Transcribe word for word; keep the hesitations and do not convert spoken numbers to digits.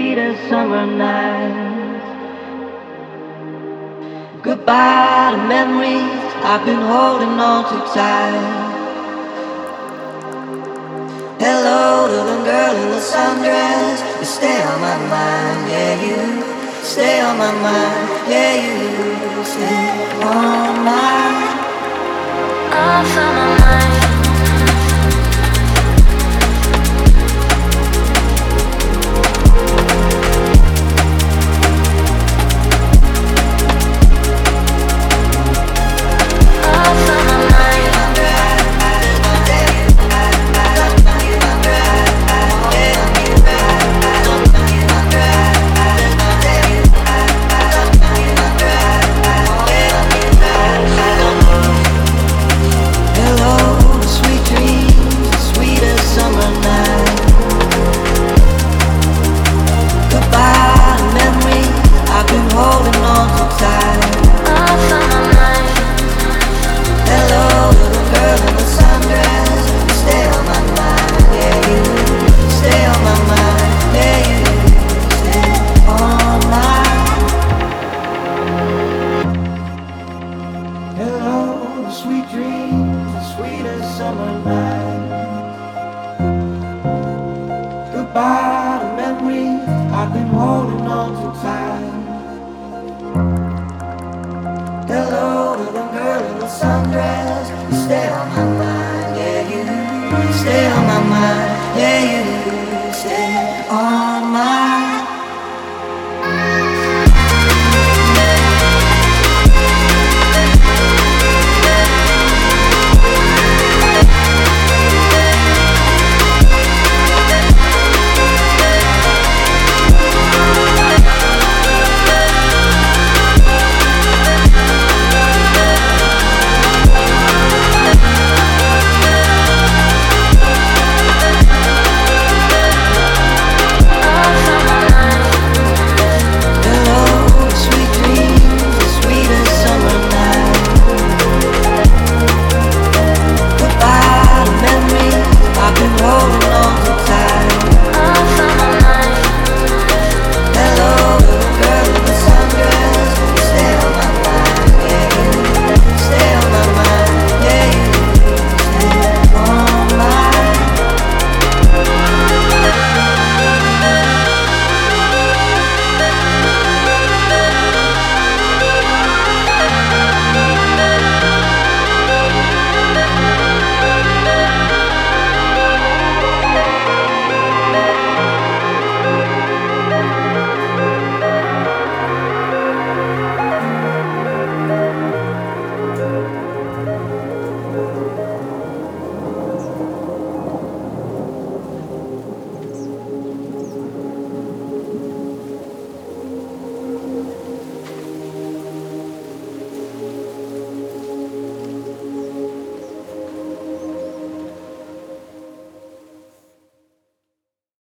sweetest summer nights. Goodbye to memories I've been holding on too tight. Hello to the girl in the sundress. You stay on my mind, yeah you stay on my mind, yeah you stay on my off of my mind. Sweet dreams, the sweetest summer night. Goodbye to memories I've been holding on too tight. Hello to the girl in the sundress. You stay on my mind, yeah you stay on my mind, yeah you stay on my mind.